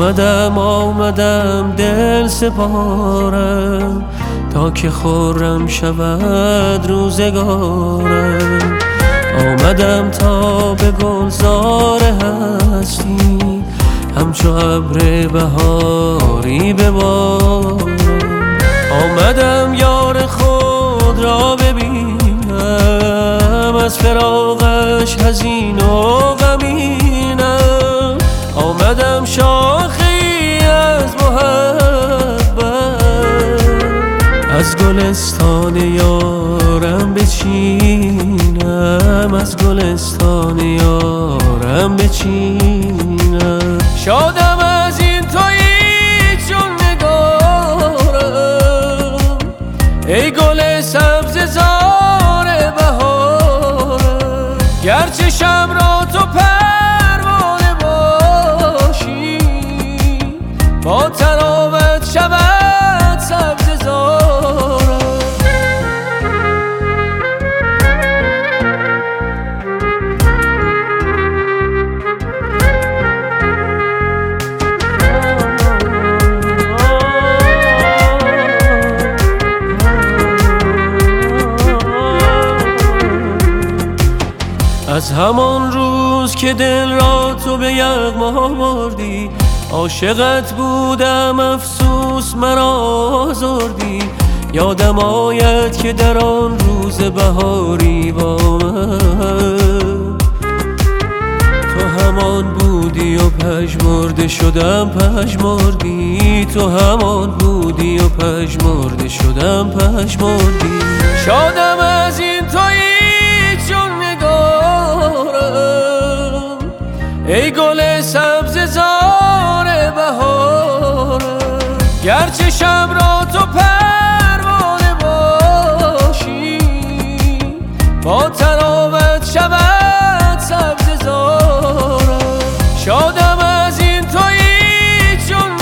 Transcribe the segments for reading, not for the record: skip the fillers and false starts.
آمدم دل سپارم تا که خرم شود روزگارم. آمدم تا به گلزار هستی همچو ابر بهاری ببارم. آمدم یار خود را ببینم از فراقش حزین و غمینم. آمدم شاخی از محبت از گلستان یارم بچینم، از گلستان یارم بچینم. شادم از این تویی چون نگارم ای گل سبز زار بهارم. گرچه شب را تو پروانه باشی با تراوت شود سبز زارم. از همان روز که دل را تو به یغما بردی عاشقت بودم افسوس مرا آزردی. یادم آید که در آن روز بهاری با من تو همان بودی و پژمرده شدم پژمردی. تو همان بودی و پژمرده شدم پژمردی. شادم از این تویی چون نگارم ای گل سبز زار بهارم. گرچه شب را تو پروانه باشی با تراوت شود سبز زارم. شادم از این تویی چون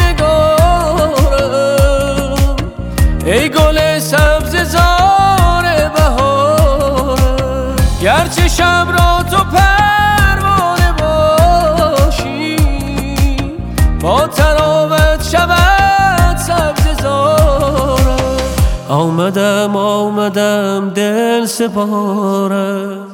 نگارم ای گل سبز زار بهارم. گرچه شب را تو پروانه باشی با تراوت شود سبز زارم. آمدم دل سپارم